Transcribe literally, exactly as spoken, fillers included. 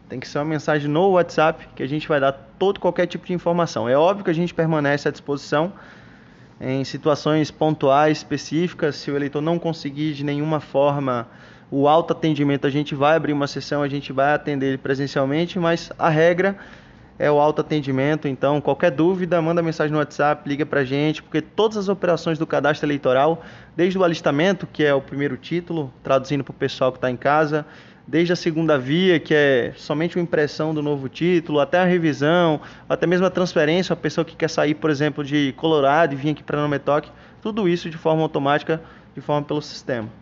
Tem que ser uma mensagem no WhatsApp que a gente vai dar todo qualquer tipo de informação. É óbvio que a gente permanece à disposição em situações pontuais, específicas. Se o eleitor não conseguir de nenhuma forma o autoatendimento, a gente vai abrir uma sessão, a gente vai atender ele presencialmente, mas a regra é o autoatendimento. Então, qualquer dúvida, manda mensagem no WhatsApp, liga pra gente, porque todas as operações do cadastro eleitoral, desde o alistamento, que é o primeiro título, traduzindo para o pessoal que está em casa, desde a segunda via, que é somente uma impressão do novo título, até a revisão, até mesmo a transferência, a pessoa que quer sair, por exemplo, de Colorado e vir aqui para Nome Toque, tudo isso de forma automática, de forma pelo sistema.